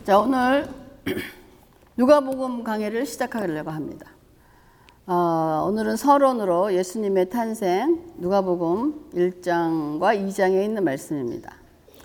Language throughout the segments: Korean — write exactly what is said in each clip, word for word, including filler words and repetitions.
자, 오늘 누가복음 강해를 시작하려고 합니다. 어, 오늘은 서론으로 예수님의 탄생, 누가복음 일 장과 이 장에 있는 말씀입니다.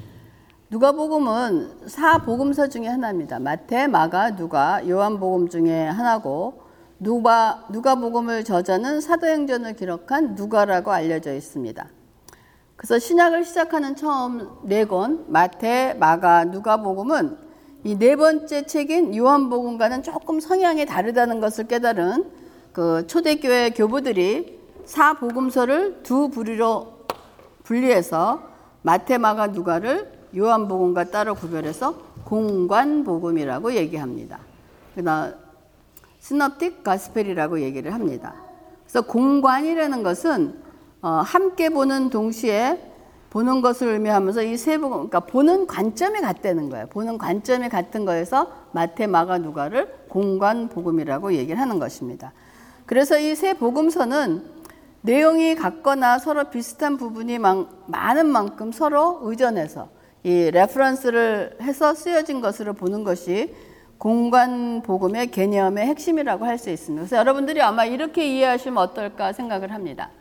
누가복음은 사복음서 중에 하나입니다. 마태, 마가, 누가, 요한복음 중에 하나고 누가, 누가복음을 저자는 사도행전을 기록한 누가라고 알려져 있습니다. 그래서 신약을 시작하는 처음 네 권, 마태, 마가, 누가복음은 이 네 번째 책인 요한복음과는 조금 성향이 다르다는 것을 깨달은 그 초대교회 교부들이 사복음서를 두 부류로 분리해서 마태, 마가, 누가를 요한복음과 따로 구별해서 공관복음이라고 얘기합니다. 그러나 시놉틱 가스펠이라고 얘기를 합니다. 그래서 공관이라는 것은 어, 함께 보는 동시에 보는 것을 의미하면서 이 세 복음, 그러니까 보는 관점이 같다는 거예요. 보는 관점이 같은 거에서 마태, 마가, 누가를 공관복음이라고 얘기를 하는 것입니다. 그래서 이 세 복음서는 내용이 같거나 서로 비슷한 부분이 많은 만큼 서로 의존해서 이 레퍼런스를 해서 쓰여진 것으로 보는 것이 공관복음의 개념의 핵심이라고 할 수 있습니다. 그래서 여러분들이 아마 이렇게 이해하시면 어떨까 생각을 합니다.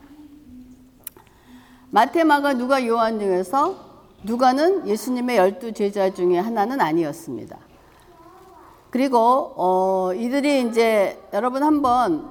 마태, 마가, 누가, 요한 중에서 누가는 예수님의 열두 제자 중에 하나는 아니었습니다. 그리고 어, 이들이 이제 여러분 한번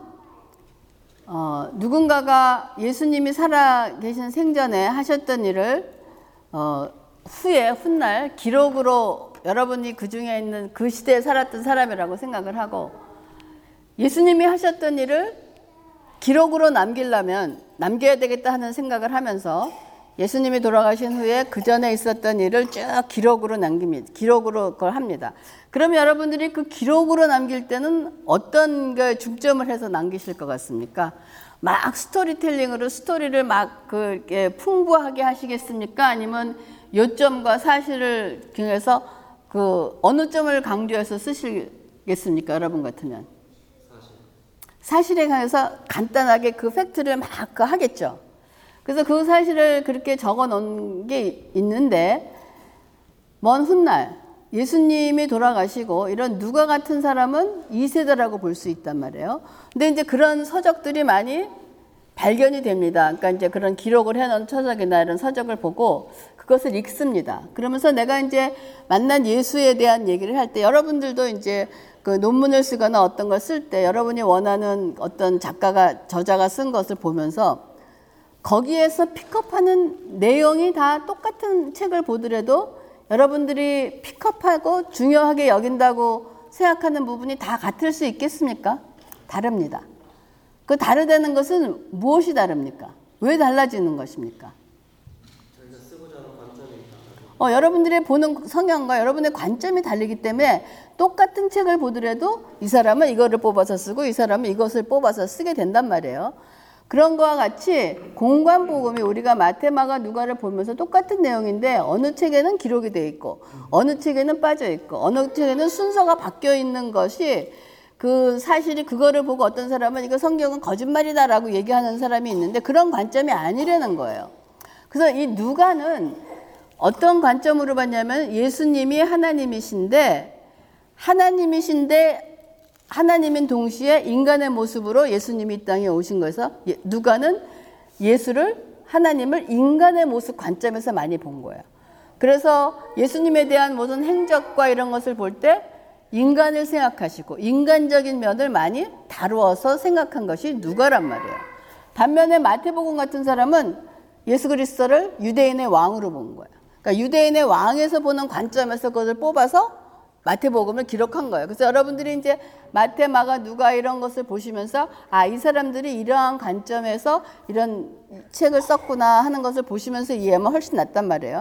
어, 누군가가 예수님이 살아 계신 생전에 하셨던 일을 어, 후에 훗날 기록으로 여러분이 그 중에 있는 그 시대에 살았던 사람이라고 생각을 하고 예수님이 하셨던 일을 기록으로 남기려면 남겨야 되겠다 하는 생각을 하면서 예수님이 돌아가신 후에 그 전에 있었던 일을 쭉 기록으로 남깁니다. 기록으로 그걸 합니다. 그러면 여러분들이 그 기록으로 남길 때는 어떤 게 중점을 해서 남기실 것 같습니까? 막 스토리텔링으로 스토리를 막 그렇게 풍부하게 하시겠습니까? 아니면 요점과 사실을 통해서 그 어느 점을 강조해서 쓰시겠습니까? 여러분 같으면. 사실에 관해서 간단하게 그 팩트를 막 그 하겠죠. 그래서 그 사실을 그렇게 적어 놓은 게 있는데 먼 훗날 예수님이 돌아가시고 이런 누가 같은 사람은 이 세대라고 볼 수 있단 말이에요. 근데 이제 그런 서적들이 많이 발견이 됩니다. 그러니까 이제 그런 기록을 해놓은 서적이나 이런 서적을 보고 그것을 읽습니다. 그러면서 내가 이제 만난 예수에 대한 얘기를 할 때 여러분들도 이제 그 논문을 쓰거나 어떤 걸 쓸 때 여러분이 원하는 어떤 작가가, 저자가 쓴 것을 보면서 거기에서 픽업하는 내용이 다 똑같은 책을 보더라도 여러분들이 픽업하고 중요하게 여긴다고 생각하는 부분이 다 같을 수 있겠습니까? 다릅니다. 그 다르다는 것은 무엇이 다릅니까? 왜 달라지는 것입니까? 저희가 쓰고자 하는 관점이 다르죠. 어, 여러분들의 보는 성향과 여러분의 관점이 다르기 때문에 똑같은 책을 보더라도 이 사람은 이거를 뽑아서 쓰고 이 사람은 이것을 뽑아서 쓰게 된단 말이에요. 그런 거와 같이 공관복음이 우리가 마태, 마가, 누가를 보면서 똑같은 내용인데 어느 책에는 기록이 되어 있고 어느 책에는 빠져 있고 어느 책에는 순서가 바뀌어 있는 것이 그 사실이 그거를 보고 어떤 사람은 이거 성경은 거짓말이다라고 얘기하는 사람이 있는데 그런 관점이 아니라는 거예요. 그래서 이 누가는 어떤 관점으로 봤냐면 예수님이 하나님이신데 하나님이신데 하나님인 동시에 인간의 모습으로 예수님이 이 땅에 오신 거여서 누가는 예수를 하나님을 인간의 모습 관점에서 많이 본 거예요. 그래서 예수님에 대한 모든 행적과 이런 것을 볼 때 인간을 생각하시고 인간적인 면을 많이 다루어서 생각한 것이 누가란 말이에요. 반면에 마태복음 같은 사람은 예수 그리스도를 유대인의 왕으로 본 거예요. 그러니까 유대인의 왕에서 보는 관점에서 그것을 뽑아서 마태복음을 기록한 거예요. 그래서 여러분들이 이제 마태, 마가, 누가 이런 것을 보시면서 아, 이 사람들이 이러한 관점에서 이런 책을 썼구나 하는 것을 보시면서 이해하면 훨씬 낫단 말이에요.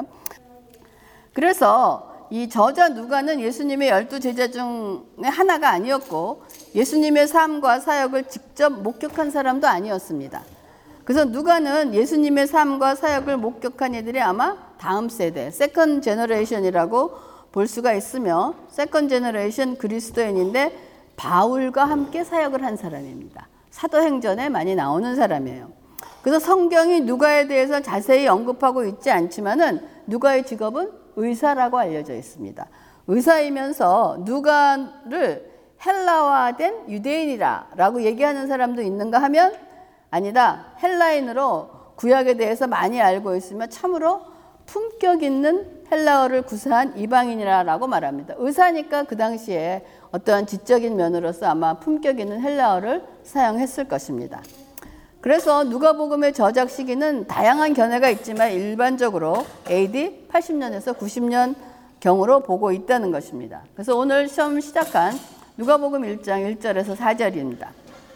그래서 이 저자 누가는 예수님의 열두 제자 중에 하나가 아니었고 예수님의 삶과 사역을 직접 목격한 사람도 아니었습니다. 그래서 누가는 예수님의 삶과 사역을 목격한 이들이 아마 다음 세대, 세컨 제너레이션이라고 볼 수가 있으며 세컨 제너레이션 그리스도인인데 바울과 함께 사역을 한 사람입니다. 사도행전에 많이 나오는 사람이에요. 그래서 성경이 누가에 대해서 자세히 언급하고 있지 않지만은 누가의 직업은 의사라고 알려져 있습니다. 의사이면서 누가를 헬라화된 유대인이라 라고 얘기하는 사람도 있는가 하면 아니다. 헬라인으로 구약에 대해서 많이 알고 있으며 참으로 품격 있는 헬라어를 구사한 이방인이라고 말합니다. 의사니까 그 당시에 어떠한 지적인 면으로서 아마 품격 있는 헬라어를 사용했을 것입니다. 그래서 누가복음의 저작 시기는 다양한 견해가 있지만 일반적으로 에이디 팔십 년에서 구십 년 경으로 보고 있다는 것입니다. 그래서 오늘 시험 시작한 누가복음 일 장 일 절에서 사 절입니다.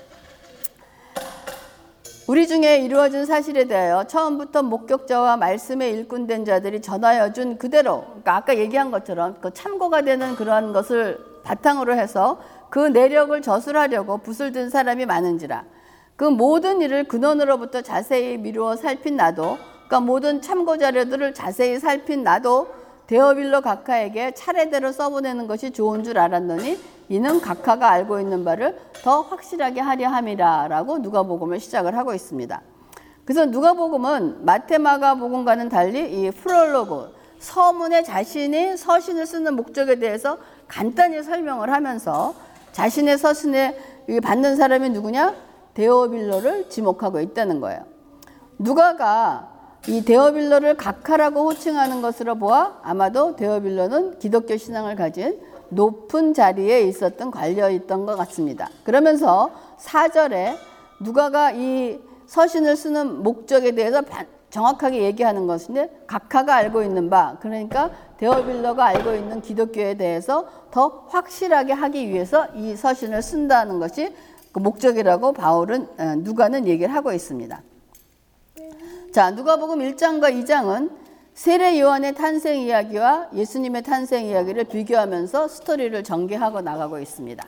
우리 중에 이루어진 사실에 대하여 처음부터 목격자와 말씀에 일꾼된 자들이 전하여 준 그대로, 그러니까 아까 얘기한 것처럼 그 참고가 되는 그러한 것을 바탕으로 해서 그 내력을 저술하려고 붓을 든 사람이 많은지라. 그 모든 일을 근원으로부터 자세히 미루어 살핀 나도, 그러니까 모든 참고 자료들을 자세히 살핀 나도 데오빌로 각하에게 차례대로 써보내는 것이 좋은 줄 알았노니 이는 각하가 알고 있는 바를 더 확실하게 하려 함이라 라고 누가복음을 시작을 하고 있습니다. 그래서 누가복음은 마태, 마가복음과는 달리 이 프롤로그, 서문에 자신이 서신을 쓰는 목적에 대해서 간단히 설명을 하면서 자신의 서신에 받는 사람이 누구냐? 데오빌로를 지목하고 있다는 거예요. 누가가 이 데오빌로를 각하라고 호칭하는 것으로 보아 아마도 데오빌로는 기독교 신앙을 가진 높은 자리에 있었던 관료였던 것 같습니다. 그러면서 사 절에 누가가 이 서신을 쓰는 목적에 대해서 정확하게 얘기하는 것인데 각하가 알고 있는 바, 그러니까 데오빌로가 알고 있는 기독교에 대해서 더 확실하게 하기 위해서 이 서신을 쓴다는 것이 그 목적이라고 바울은 누가는 얘기를 하고 있습니다. 자, 누가복음 일 장과 이 장은 세례 요한의 탄생 이야기와 예수님의 탄생 이야기를 비교하면서 스토리를 전개하고 나가고 있습니다.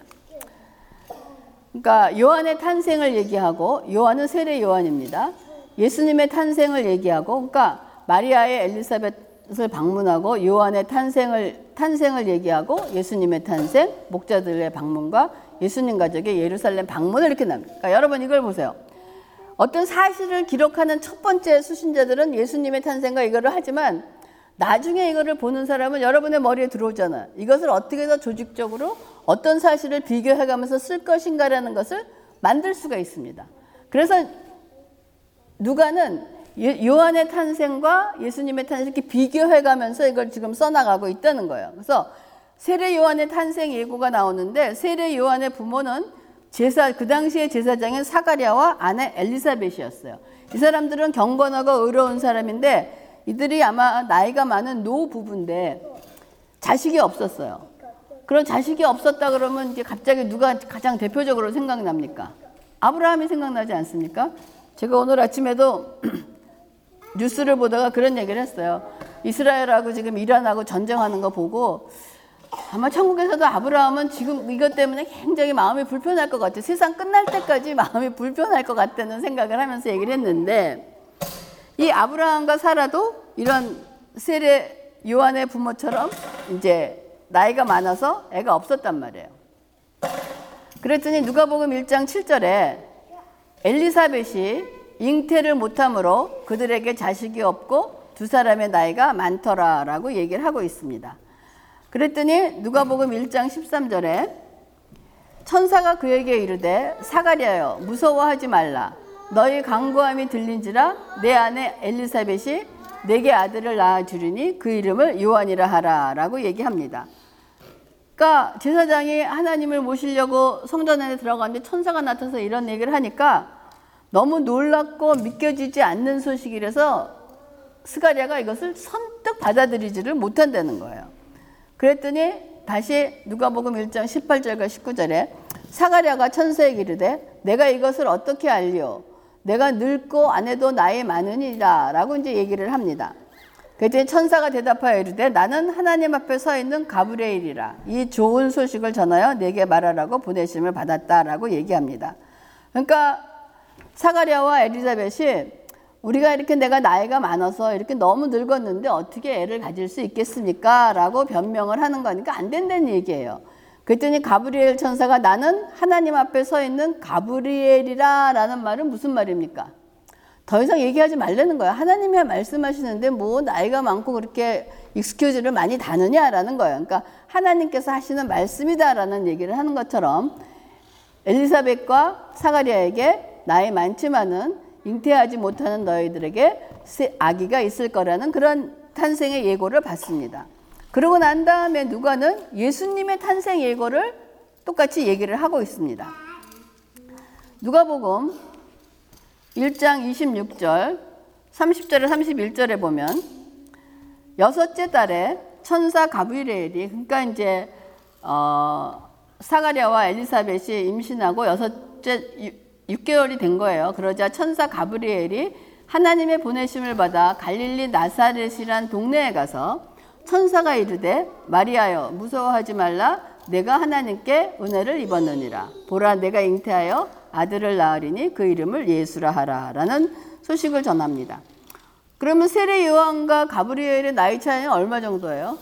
그러니까 요한의 탄생을 얘기하고, 요한은 세례 요한입니다. 예수님의 탄생을 얘기하고, 그러니까 마리아의 엘리사벳을 방문하고 요한의 탄생을 탄생을 얘기하고 예수님의 탄생, 목자들의 방문과 예수님 가족의 예루살렘 방문을 이렇게 납니다. 그러니까 여러분 이걸 보세요. 어떤 사실을 기록하는 첫 번째 수신자들은 예수님의 탄생과 이거를 하지만 나중에 이거를 보는 사람은 여러분의 머리에 들어오잖아요. 이것을 어떻게 더 조직적으로 어떤 사실을 비교해가면서 쓸 것인가라는 것을 만들 수가 있습니다. 그래서 누가는 요한의 탄생과 예수님의 탄생을 이렇게 비교해가면서 이걸 지금 써나가고 있다는 거예요. 그래서 세례 요한의 탄생 예고가 나오는데 세례 요한의 부모는 제사, 그 당시에 제사장인 사가랴와 아내 엘리사벳이었어요. 이 사람들은 경건하고 의로운 사람인데 이들이 아마 나이가 많은 노부부인데 자식이 없었어요. 그런 자식이 없었다 그러면 이제 갑자기 누가 가장 대표적으로 생각납니까? 아브라함이 생각나지 않습니까? 제가 오늘 아침에도 뉴스를 보다가 그런 얘기를 했어요. 이스라엘하고 지금 이란하고 전쟁하는 거 보고 아마 천국에서도 아브라함은 지금 이것 때문에 굉장히 마음이 불편할 것 같아요. 세상 끝날 때까지 마음이 불편할 것 같다는 생각을 하면서 얘기를 했는데 이 아브라함과 사라도 이런 세례 요한의 부모처럼 이제 나이가 많아서 애가 없었단 말이에요. 그랬더니 누가복음 일 장 칠 절에 엘리사벳이 잉태를 못함으로 그들에게 자식이 없고 두 사람의 나이가 많더라라고 얘기를 하고 있습니다. 그랬더니 누가복음 일 장 십삼 절에 천사가 그에게 이르되 사가랴여 무서워하지 말라. 너희 간구함이 들린지라 내 아내 엘리사벳이 내게 아들을 낳아주리니 그 이름을 요한이라 하라 라고 얘기합니다. 그러니까 제사장이 하나님을 모시려고 성전 안에 들어갔는데 천사가 나타나서 이런 얘기를 하니까 너무 놀랍고 믿겨지지 않는 소식이라서 스가랴가 이것을 선뜻 받아들이지를 못한다는 거예요. 그랬더니 다시 누가복음 일 장 십팔 절과 십구 절에 사가랴가 천사에게 이르되 내가 이것을 어떻게 알리오? 내가 늙고 아내도 나이 많으니라 라고 이제 얘기를 합니다. 그랬더니 천사가 대답하여 이르되 나는 하나님 앞에 서 있는 가브리엘이라. 이 좋은 소식을 전하여 내게 말하라고 보내심을 받았다라고 얘기합니다. 그러니까 사가랴와 엘리사벳이 우리가 이렇게 내가 나이가 많아서 이렇게 너무 늙었는데 어떻게 애를 가질 수 있겠습니까? 라고 변명을 하는 거니까 안 된다는 얘기예요. 그랬더니 가브리엘 천사가 나는 하나님 앞에 서 있는 가브리엘이라 라는 말은 무슨 말입니까? 더 이상 얘기하지 말라는 거예요. 하나님이 말씀하시는데 뭐 나이가 많고 그렇게 익스큐즈를 많이 다느냐라는 거예요. 그러니까 하나님께서 하시는 말씀이다라는 얘기를 하는 것처럼 엘리사벳과 사가랴에게 나이 많지만은 잉태하지 못하는 너희들에게 아기가 있을 거라는 그런 탄생의 예고를 받습니다. 그러고 난 다음에 누가는 예수님의 탄생 예고를 똑같이 얘기를 하고 있습니다. 누가복음 일 장 이십육 절, 삼십 절에 삼십일 절에 보면 여섯째 달에 천사 가브리엘이, 그러니까 이제 어, 사가랴와 엘리사벳이 임신하고 여섯째 육 개월이 된 거예요. 그러자 천사 가브리엘이 하나님의 보내심을 받아 갈릴리 나사렛이란 동네에 가서 천사가 이르되 마리아여 무서워하지 말라 내가 하나님께 은혜를 입었느니라. 보라 내가 잉태하여 아들을 낳으리니 그 이름을 예수라 하라 라는 소식을 전합니다. 그러면 세례 요한과 가브리엘의 나이 차이는 얼마 정도예요?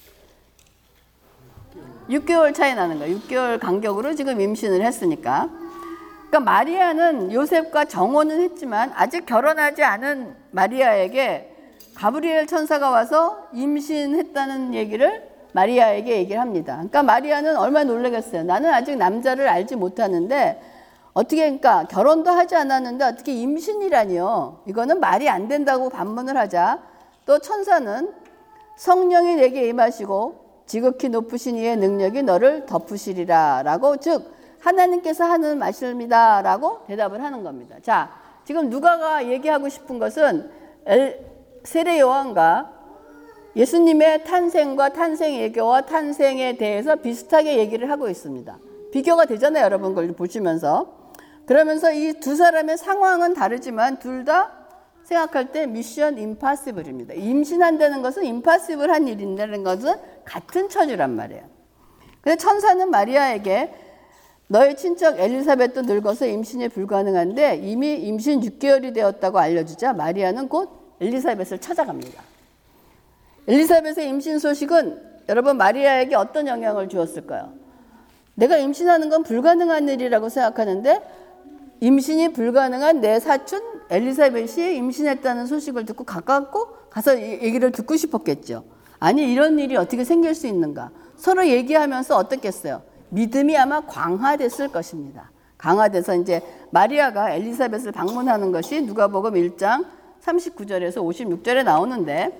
육 개월 차이 나는 거예요. 육 개월 간격으로 지금 임신을 했으니까. 그러니까 마리아는 요셉과 정혼은 했지만 아직 결혼하지 않은 마리아에게 가브리엘 천사가 와서 임신했다는 얘기를 마리아에게 얘기를 합니다. 그러니까 마리아는 얼마나 놀라겠어요. 나는 아직 남자를 알지 못하는데 어떻게, 그러니까 결혼도 하지 않았는데 어떻게 임신이라니요. 이거는 말이 안 된다고 반문을 하자 또 천사는 성령이 내게 임하시고 지극히 높으신 이의 능력이 너를 덮으시리라 라고, 즉 하나님께서 하는 말씀이다 라고 대답을 하는 겁니다. 자, 지금 누가가 얘기하고 싶은 것은 엘, 세례 요한과 예수님의 탄생과 탄생 예교와 탄생에 대해서 비슷하게 얘기를 하고 있습니다. 비교가 되잖아요, 여러분 걸 보시면서. 그러면서 이 두 사람의 상황은 다르지만 둘 다 생각할 때 미션 임파서블입니다. 임신한다는 것은 임파서블한 일인다는 것은 같은 처지란 말이에요. 근데 천사는 마리아에게 너의 친척 엘리사벳도 늙어서 임신이 불가능한데 이미 임신 육 개월이 되었다고 알려주자 마리아는 곧 엘리사벳을 찾아갑니다. 엘리사벳의 임신 소식은 여러분 마리아에게 어떤 영향을 주었을까요? 내가 임신하는 건 불가능한 일이라고 생각하는데 임신이 불가능한 내 사촌 엘리사벳이 임신했다는 소식을 듣고 가깝고 가서 얘기를 듣고 싶었겠죠. 아니 이런 일이 어떻게 생길 수 있는가. 서로 얘기하면서 어떻겠어요? 믿음이 아마 강화됐을 것입니다. 강화돼서 이제 마리아가 엘리사벳을 방문하는 것이 누가복음 일 장 삼십구 절에서 오십육 절에 나오는데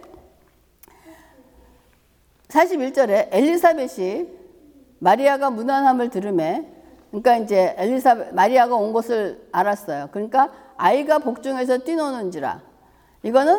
사십일 절에 엘리사벳이 마리아가 무난함을 들으매, 그러니까 이제 엘리사벳 마리아가 온 것을 알았어요. 그러니까 아이가 복중에서 뛰노는지라. 이거는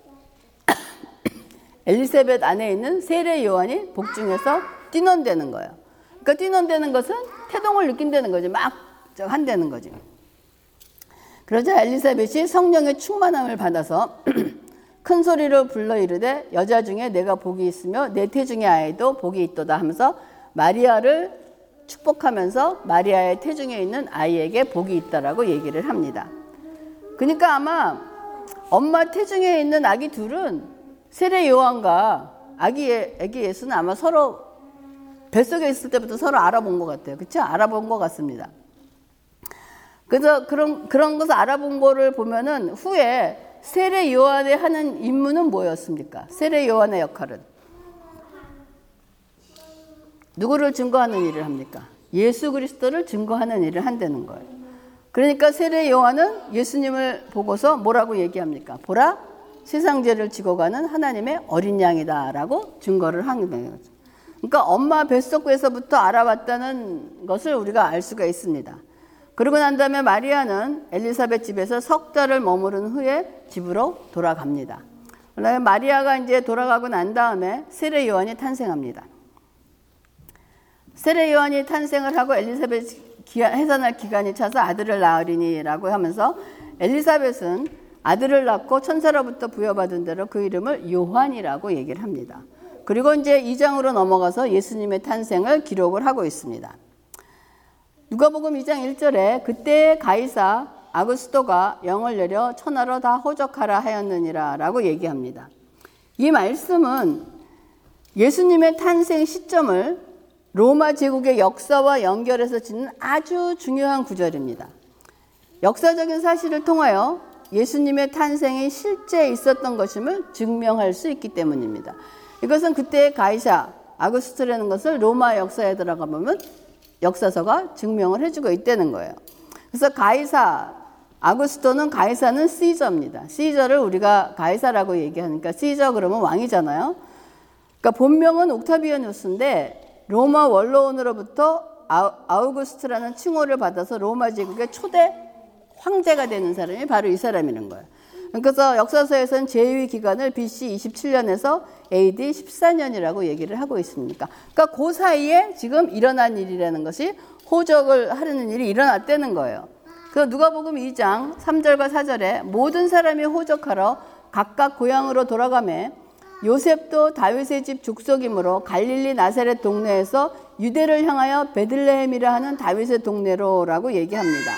엘리사벳 안에 있는 세례 요한이 복중에서 뛰논대는 거예요. 그러니까 뛰논대는 것은 태동을 느낀다는 거죠. 막 한다는 거지. 그러자 엘리사벳이 성령의 충만함을 받아서 큰 소리로 불러 이르되 여자 중에 내가 복이 있으며 내 태중의 아이도 복이 있도다 하면서 마리아를 축복하면서 마리아의 태중에 있는 아이에게 복이 있다라고 얘기를 합니다. 그러니까 아마 엄마 태중에 있는 아기 둘은 세례 요한과 아기, 아기 예수는 아마 서로 뱃속에 있을 때부터 서로 알아본 것 같아요. 그렇죠? 알아본 것 같습니다. 그래서 그런, 그런 것을 알아본 거를 보면은 후에 세례 요한이 하는 임무는 뭐였습니까? 세례 요한의 역할은 누구를 증거하는 일을 합니까? 예수 그리스도를 증거하는 일을 한다는 거예요. 그러니까 세례 요한은 예수님을 보고서 뭐라고 얘기합니까? 보라, 세상 죄를 지고 가는 하나님의 어린 양이다라고 증거를 하는 거예요. 그러니까 엄마 뱃속에서부터 알아봤다는 것을 우리가 알 수가 있습니다. 그러고 난 다음에 마리아는 엘리사벳 집에서 석 달을 머무른 후에 집으로 돌아갑니다. 그다음에 마리아가 이제 돌아가고 난 다음에 세례 요한이 탄생합니다. 세례 요한이 탄생을 하고 엘리사벳 기한, 해산할 기간이 차서 아들을 낳으리니라고 하면서 엘리사벳은 아들을 낳고 천사로부터 부여받은 대로 그 이름을 요한이라고 얘기를 합니다. 그리고 이제 이 장으로 넘어가서 예수님의 탄생을 기록을 하고 있습니다. 누가복음 이 장 일 절에 그때 가이사 아구스토가 영을 내려 천하로 다 호적하라 하였느니라 라고 얘기합니다. 이 말씀은 예수님의 탄생 시점을 로마 제국의 역사와 연결해서 짓는 아주 중요한 구절입니다. 역사적인 사실을 통하여 예수님의 탄생이 실제 있었던 것임을 증명할 수 있기 때문입니다. 이것은 그때의 가이사 아구스토라는 것을 로마 역사에 들어가 보면 역사서가 증명을 해주고 있다는 거예요. 그래서 가이사 아구스토는 가이사는 시저입니다. 시저를 우리가 가이사라고 얘기하니까 시저 그러면 왕이잖아요. 그러니까 본명은 옥타비아누스인데 로마 원로원으로부터 아우구스트라는 칭호를 받아서 로마 제국의 초대 황제가 되는 사람이 바로 이 사람이라는 거예요. 그래서 역사서에서는 제위 기간을 비씨 이십칠 년에서 에이디 십사 년이라고 얘기를 하고 있습니다. 그러니까 그 사이에 지금 일어난 일이라는 것이 호적을 하려는 일이 일어났다는 거예요. 그래서 누가복음 이 장 삼 절과 사 절에 모든 사람이 호적하러 각각 고향으로 돌아가매 요셉도 다윗의 집 족속이므로 갈릴리 나사렛 동네에서 유대를 향하여 베들레헴이라 하는 다윗의 동네로라고 얘기합니다.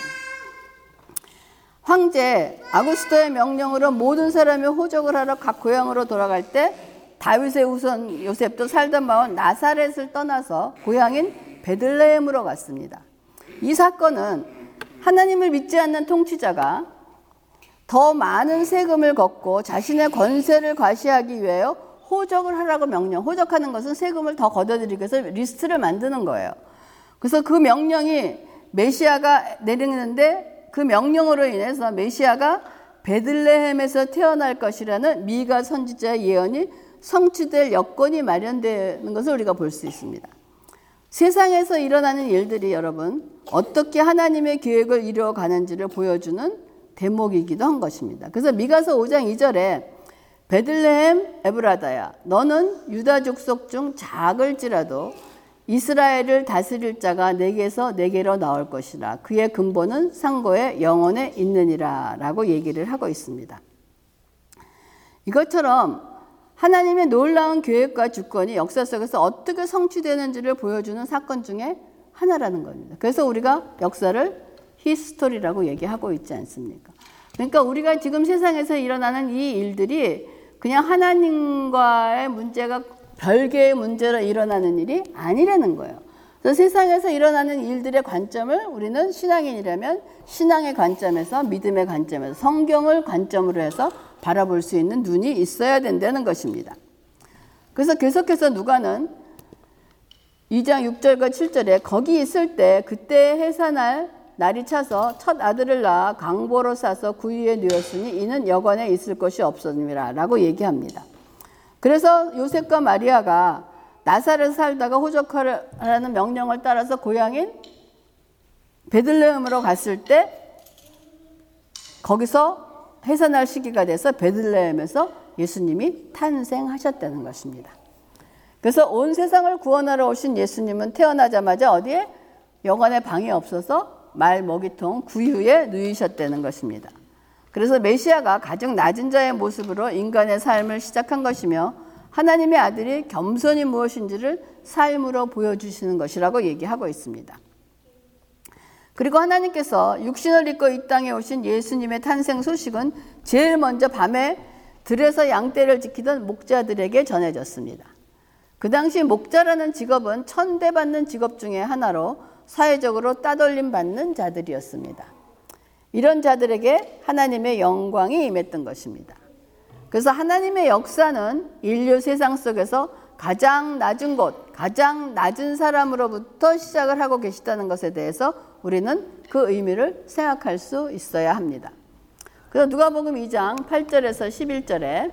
황제 아구스토의 명령으로 모든 사람이 호적을 하러 각 고향으로 돌아갈 때 다윗의 후손 요셉도 살던 마을 나사렛을 떠나서 고향인 베들레헴으로 갔습니다. 이 사건은 하나님을 믿지 않는 통치자가 더 많은 세금을 걷고 자신의 권세를 과시하기 위하여 호적을 하라고 명령. 호적하는 것은 세금을 더 걷어들이기 위해서 리스트를 만드는 거예요. 그래서 그 명령이 메시아가 내리는데 그 명령으로 인해서 메시아가 베들레헴에서 태어날 것이라는 미가 선지자의 예언이 성취될 여건이 마련되는 것을 우리가 볼 수 있습니다. 세상에서 일어나는 일들이 여러분 어떻게 하나님의 계획을 이루어가는지를 보여주는 대목이기도 한 것입니다. 그래서 미가서 오 장 이 절에 베들레헴 에브라다야 너는 유다 족속 중 작을지라도 이스라엘을 다스릴 자가 내게서 내게로 나올 것이라 그의 근본은 상고의 영원에 있느니라 라고 얘기를 하고 있습니다. 이것처럼 하나님의 놀라운 계획과 주권이 역사 속에서 어떻게 성취되는지를 보여주는 사건 중에 하나라는 겁니다. 그래서 우리가 역사를 히스토리라고 얘기하고 있지 않습니까? 그러니까 우리가 지금 세상에서 일어나는 이 일들이 그냥 하나님과의 문제가 별개의 문제로 일어나는 일이 아니라는 거예요. 그래서 세상에서 일어나는 일들의 관점을 우리는 신앙인이라면 신앙의 관점에서 믿음의 관점에서 성경을 관점으로 해서 바라볼 수 있는 눈이 있어야 된다는 것입니다. 그래서 계속해서 누가는 이 장 육 절과 칠 절에 거기 있을 때 그때 해산할 날이 차서 첫 아들을 낳아 강보로 싸서 구유에 누웠으니 이는 여관에 있을 것이 없었느니라 라고 얘기합니다. 그래서 요셉과 마리아가 나사렛에 살다가 호적하라는 명령을 따라서 고향인 베들레헴으로 갔을 때 거기서 해산할 시기가 돼서 베들레헴에서 예수님이 탄생하셨다는 것입니다. 그래서 온 세상을 구원하러 오신 예수님은 태어나자마자 어디에? 여관에 방이 없어서 말 먹이통 구유에 누이셨다는 것입니다. 그래서 메시아가 가장 낮은 자의 모습으로 인간의 삶을 시작한 것이며 하나님의 아들이 겸손이 무엇인지를 삶으로 보여주시는 것이라고 얘기하고 있습니다. 그리고 하나님께서 육신을 입고 이 땅에 오신 예수님의 탄생 소식은 제일 먼저 밤에 들에서 양떼를 지키던 목자들에게 전해졌습니다. 그 당시 목자라는 직업은 천대받는 직업 중에 하나로 사회적으로 따돌림 받는 자들이었습니다. 이런 자들에게 하나님의 영광이 임했던 것입니다. 그래서 하나님의 역사는 인류 세상 속에서 가장 낮은 곳, 가장 낮은 사람으로부터 시작을 하고 계시다는 것에 대해서 우리는 그 의미를 생각할 수 있어야 합니다. 그래서 누가복음 이 장 팔 절에서 십일 절에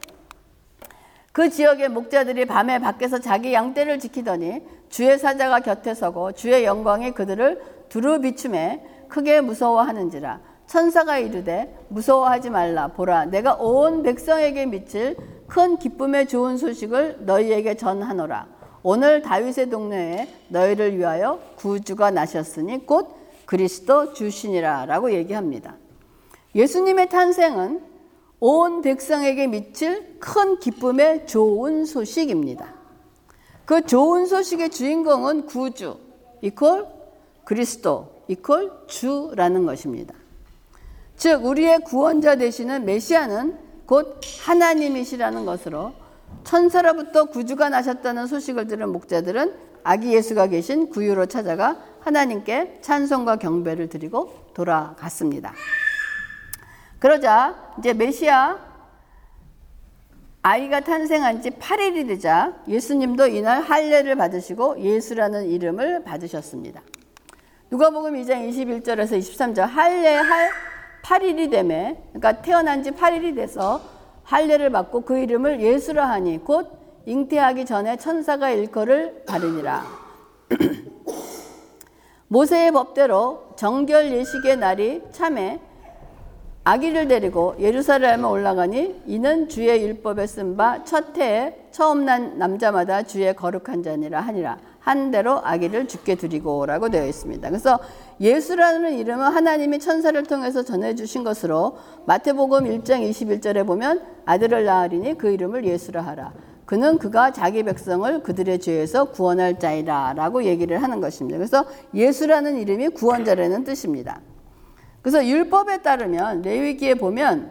그 지역의 목자들이 밤에 밖에서 자기 양떼를 지키더니 주의 사자가 곁에 서고 주의 영광이 그들을 두루 비춤에 크게 무서워하는지라 천사가 이르되 무서워하지 말라 보라 내가 온 백성에게 미칠 큰 기쁨의 좋은 소식을 너희에게 전하노라 오늘 다윗의 동네에 너희를 위하여 구주가 나셨으니 곧 그리스도 주시니라 라고 얘기합니다. 예수님의 탄생은 온 백성에게 미칠 큰 기쁨의 좋은 소식입니다. 그 좋은 소식의 주인공은 구주 이퀄 그리스도 이퀄 주라는 것입니다. 즉 우리의 구원자 되시는 메시아는 곧 하나님이시라는 것으로 천사로부터 구주가 나셨다는 소식을 들은 목자들은 아기 예수가 계신 구유로 찾아가 하나님께 찬송과 경배를 드리고 돌아갔습니다. 그러자 이제 메시아 아이가 탄생한 지 팔 일이 되자 예수님도 이날 할례를 받으시고 예수라는 이름을 받으셨습니다. 누가복음 이 장 이십일 절에서 이십삼 절 할례 할 팔 일이 되매, 그러니까 태어난 지 팔 일이 돼서 할례를 받고 그 이름을 예수라 하니 곧 잉태하기 전에 천사가 일컬을 바르니라. 모세의 법대로 정결 예식의 날이 참에 아기를 데리고 예루살렘에 올라가니 이는 주의 율법에 쓴 바 첫 해에 처음 난 남자마다 주의 거룩한 자니라 하니라. 한 대로 아기를 주께 드리고 라고 되어 있습니다. 그래서 예수라는 이름은 하나님이 천사를 통해서 전해주신 것으로 마태복음 일 장 이십일 절에 보면 아들을 낳으리니 그 이름을 예수라 하라. 그는 그가 자기 백성을 그들의 죄에서 구원할 자이라 라고 얘기를 하는 것입니다. 그래서 예수라는 이름이 구원자라는 뜻입니다. 그래서 율법에 따르면 레위기에 보면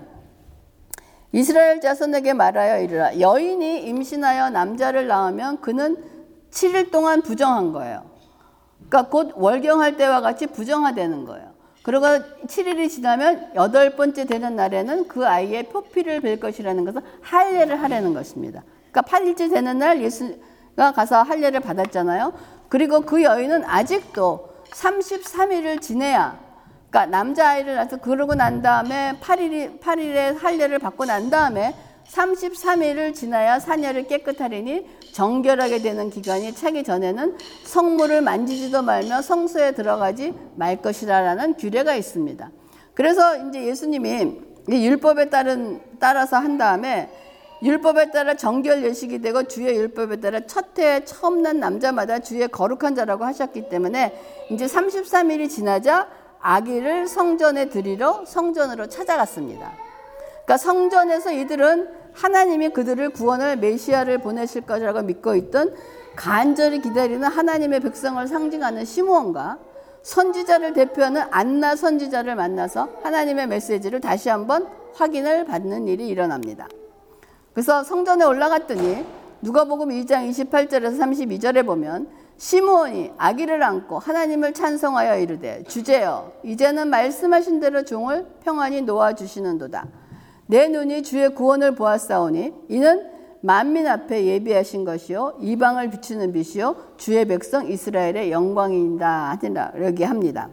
이스라엘 자손에게 말하여 이르라. 여인이 임신하여 남자를 낳으면 그는 칠 일 동안 부정한 거예요. 그러니까 곧 월경할 때와 같이 부정화되는 거예요. 그리고 칠 일이 지나면 여덟 번째 되는 날에는 그 아이의 표피를 뵐 것이라는 것은 할례를 하라는 것입니다. 그러니까 팔 일째 되는 날 예수가 가서 할례를 받았잖아요. 그리고 그 여인은 아직도 삼십삼 일을 지내야, 그러니까 남자아이를 낳아서 그러고 난 다음에 팔 일이, 팔 일에 할례를 받고 난 다음에 삼십삼 일을 지나야 사녀를 깨끗하리니 정결하게 되는 기간이 차기 전에는 성물을 만지지도 말며 성소에 들어가지 말 것이라라는 규례가 있습니다. 그래서 이제 예수님이 율법에 따른, 따라서 한 다음에 율법에 따라 정결 예식이 되고 주의 율법에 따라 첫 해에 처음 난 남자마다 주의 거룩한 자라고 하셨기 때문에 이제 삼십삼 일이 지나자 아기를 성전에 드리러 성전으로 찾아갔습니다. 그러니까 성전에서 이들은 하나님이 그들을 구원할 메시아를 보내실 것이라고 믿고 있던 간절히 기다리는 하나님의 백성을 상징하는 시므온과 선지자를 대표하는 안나 선지자를 만나서 하나님의 메시지를 다시 한번 확인을 받는 일이 일어납니다. 그래서 성전에 올라갔더니 누가복음 이 장 이십팔 절에서 삼십이 절에 보면 시므온이 아기를 안고 하나님을 찬송하여 이르되 주제여 이제는 말씀하신 대로 종을 평안히 놓아주시는도다. 내 눈이 주의 구원을 보았사오니 이는 만민 앞에 예비하신 것이요 이방을 비추는 빛이요 주의 백성 이스라엘의 영광이다 하니라 이렇게 합니다.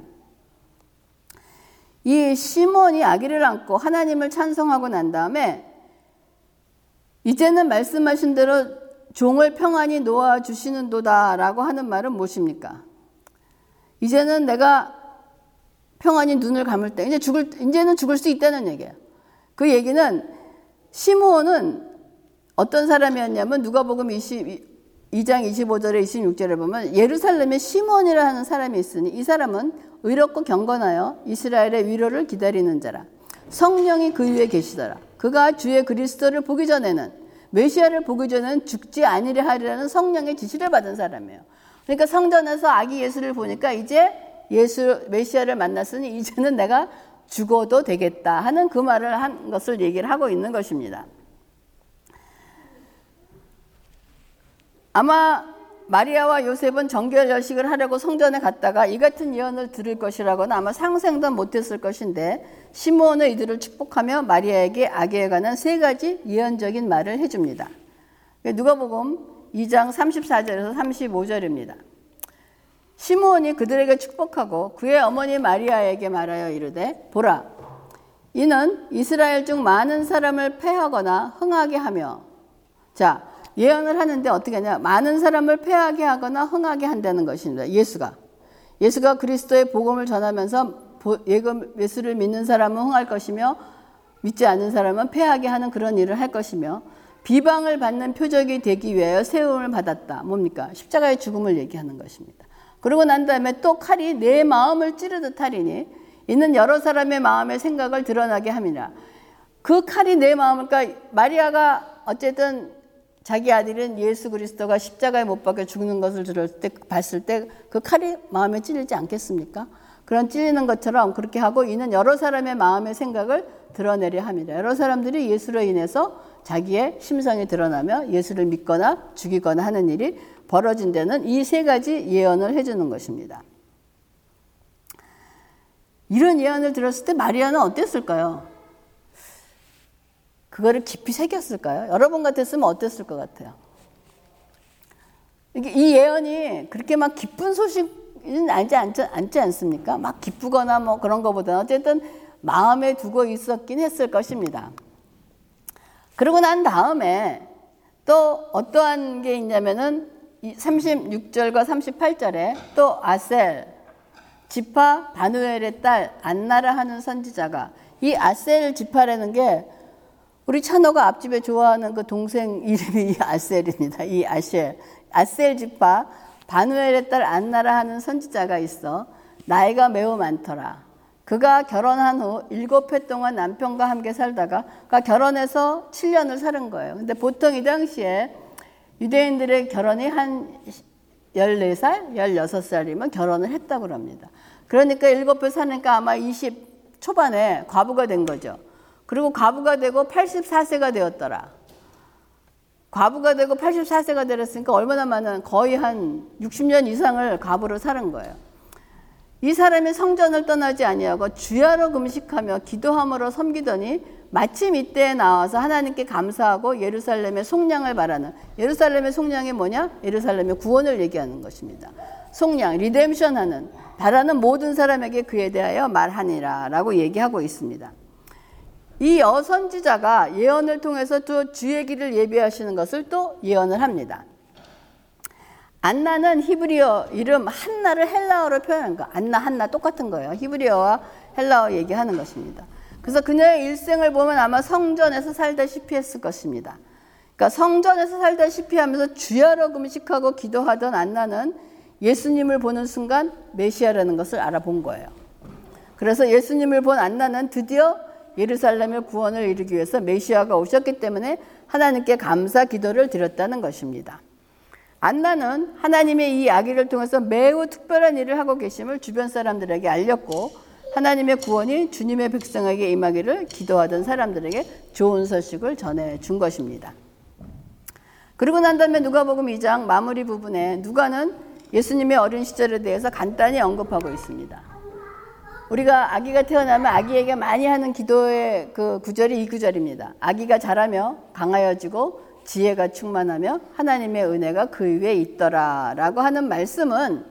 이 시몬이 아기를 안고 하나님을 찬송하고 난 다음에 이제는 말씀하신 대로 종을 평안히 놓아주시는도다 라고 하는 말은 무엇입니까? 이제는 내가 평안히 눈을 감을 때 이제 죽을, 이제는 죽을 수 있다는 얘기예요. 그 얘기는 시므온은 어떤 사람이었냐면 누가복음 이 장 이십오 절에 이십육 절에 보면 예루살렘에 시므온이라 하는 사람이 있으니 이 사람은 의롭고 경건하여 이스라엘의 위로를 기다리는 자라. 성령이 그 위에 계시더라. 그가 주의 그리스도를 보기 전에는 메시아를 보기 전에는 죽지 아니려 하리라는 성령의 지시를 받은 사람이에요. 그러니까 성전에서 아기 예수를 보니까 이제 예수 메시아를 만났으니 이제는 내가 죽어도 되겠다 하는 그 말을 한 것을 얘기를 하고 있는 것입니다. 아마 마리아와 요셉은 정결 예식을 하려고 성전에 갔다가 이 같은 예언을 들을 것이라고는 아마 상상도 못했을 것인데 시므온은 이들을 축복하며 마리아에게 아기에 관한 세 가지 예언적인 말을 해줍니다. 누가복음 이 장 삼십사 절에서 삼십오 절입니다. 시므온이 그들에게 축복하고 그의 어머니 마리아에게 말하여 이르되 보라 이는 이스라엘 중 많은 사람을 패하거나 흥하게 하며 자 예언을 하는데 어떻게 하냐 많은 사람을 패하게 하거나 흥하게 한다는 것입니다. 예수가 예수가 그리스도의 복음을 전하면서 예수를 믿는 사람은 흥할 것이며 믿지 않는 사람은 패하게 하는 그런 일을 할 것이며 비방을 받는 표적이 되기 위하여 세움을 받았다. 뭡니까? 십자가의 죽음을 얘기하는 것입니다. 그러고 난 다음에 또 칼이 내 마음을 찌르듯 하리니 이는 여러 사람의 마음의 생각을 드러나게 함이라. 그 칼이 내 마음을, 그러니까 마리아가 어쨌든 자기 아들인 예수 그리스도가 십자가에 못 박혀 죽는 것을 들었을 때, 봤을 때 그 칼이 마음에 찔리지 않겠습니까? 그런 찔리는 것처럼 그렇게 하고 이는 여러 사람의 마음의 생각을 드러내려 함이라. 여러 사람들이 예수로 인해서 자기의 심성이 드러나며 예수를 믿거나 죽이거나 하는 일이 벌어진 데는 이 세 가지 예언을 해주는 것입니다. 이런 예언을 들었을 때 마리아는 어땠을까요? 그거를 깊이 새겼을까요? 여러분 같았으면 어땠을 것 같아요? 이게 이 예언이 그렇게 막 기쁜 소식은 아니지 않지, 않지 않습니까? 막 기쁘거나 뭐 그런 것보다는 어쨌든 마음에 두고 있었긴 했을 것입니다. 그러고 난 다음에 또 어떠한 게 있냐면은 삼십육 절과 삼십팔 절에 또 아셀, 지파 바누엘의 딸 안나라 하는 선지자가, 이 아셀 지파라는 게 우리 찬호가 앞집에 좋아하는 그 동생 이름이 이 아셀입니다. 이 아셀. 아셀 지파 바누엘의 딸 안나라 하는 선지자가 있어 나이가 매우 많더라. 그가 결혼한 후 일곱 해 동안 남편과 함께 살다가 그가 결혼해서 칠 년을 사는 거예요. 근데 보통 이 당시에 유대인들의 결혼이 한 열네 살, 열여섯 살이면 결혼을 했다고 합니다. 그러니까 일곱 해 사니까 아마 이십 초반에 과부가 된 거죠. 그리고 과부가 되고 팔십사 세가 되었더라. 과부가 되고 팔십사 세가 되었으니까 얼마나 많은, 거의 한 육십 년 이상을 과부로 사는 거예요. 이 사람이 성전을 떠나지 아니하고 주야로 금식하며 기도함으로 섬기더니 마침 이때에 나와서 하나님께 감사하고 예루살렘의 속량을 바라는, 예루살렘의 속량이 뭐냐? 예루살렘의 구원을 얘기하는 것입니다. 속량, 리뎀션 하는, 바라는 모든 사람에게 그에 대하여 말하니라 라고 얘기하고 있습니다. 이 여선지자가 예언을 통해서 또 주의 길을 예비하시는 것을 또 예언을 합니다. 안나는 히브리어 이름 한나를 헬라어로 표현한 거. 안나, 한나 똑같은 거예요. 히브리어와 헬라어 얘기하는 것입니다. 그래서 그녀의 일생을 보면 아마 성전에서 살다시피 했을 것입니다. 그러니까 성전에서 살다시피 하면서 주야로 금식하고 기도하던 안나는 예수님을 보는 순간 메시아라는 것을 알아본 거예요. 그래서 예수님을 본 안나는 드디어 예루살렘의 구원을 이루기 위해서 메시아가 오셨기 때문에 하나님께 감사 기도를 드렸다는 것입니다. 안나는 하나님의 이 아기를 통해서 매우 특별한 일을 하고 계심을 주변 사람들에게 알렸고, 하나님의 구원이 주님의 백성에게 임하기를 기도하던 사람들에게 좋은 소식을 전해준 것입니다. 그리고 난 다음에 누가복음 이 장 마무리 부분에 누가는 예수님의 어린 시절에 대해서 간단히 언급하고 있습니다. 우리가 아기가 태어나면 아기에게 많이 하는 기도의 그 구절이 이 구절입니다. 아기가 자라며 강하여지고 지혜가 충만하며 하나님의 은혜가 그 위에 있더라 라고 하는 말씀은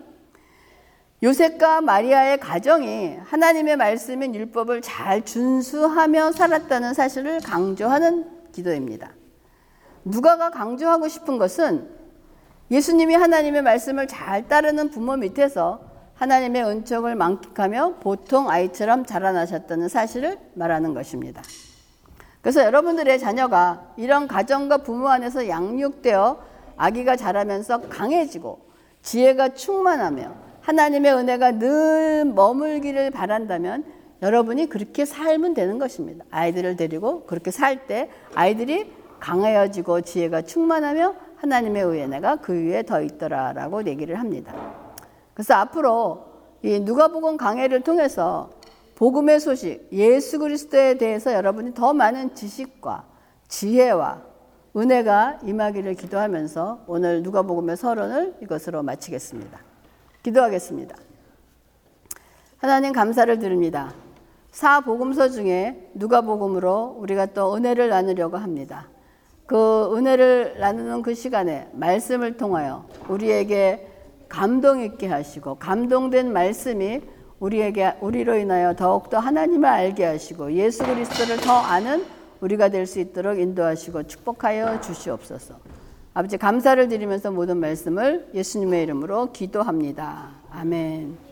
요셉과 마리아의 가정이 하나님의 말씀인 율법을 잘 준수하며 살았다는 사실을 강조하는 기도입니다. 누가가 강조하고 싶은 것은 예수님이 하나님의 말씀을 잘 따르는 부모 밑에서 하나님의 은총을 만끽하며 보통 아이처럼 자라나셨다는 사실을 말하는 것입니다. 그래서 여러분들의 자녀가 이런 가정과 부모 안에서 양육되어 아기가 자라면서 강해지고 지혜가 충만하며 하나님의 은혜가 늘 머물기를 바란다면 여러분이 그렇게 살면 되는 것입니다. 아이들을 데리고 그렇게 살 때 아이들이 강해지고 지혜가 충만하며 하나님의 은혜가 그 위에 더 있더라라고 얘기를 합니다. 그래서 앞으로 이 누가복음 강해를 통해서 복음의 소식, 예수 그리스도에 대해서 여러분이 더 많은 지식과 지혜와 은혜가 임하기를 기도하면서 오늘 누가복음의 서론을 이것으로 마치겠습니다. 기도하겠습니다. 하나님 감사를 드립니다. 사 복음서 중에 누가복음으로 우리가 또 은혜를 나누려고 합니다. 그 은혜를 나누는 그 시간에 말씀을 통하여 우리에게 감동 있게 하시고 감동된 말씀이 우리에게 우리로 인하여 더욱더 하나님을 알게 하시고 예수 그리스도를 더 아는 우리가 될 수 있도록 인도하시고 축복하여 주시옵소서. 아버지 감사를 드리면서 모든 말씀을 예수님의 이름으로 기도합니다. 아멘.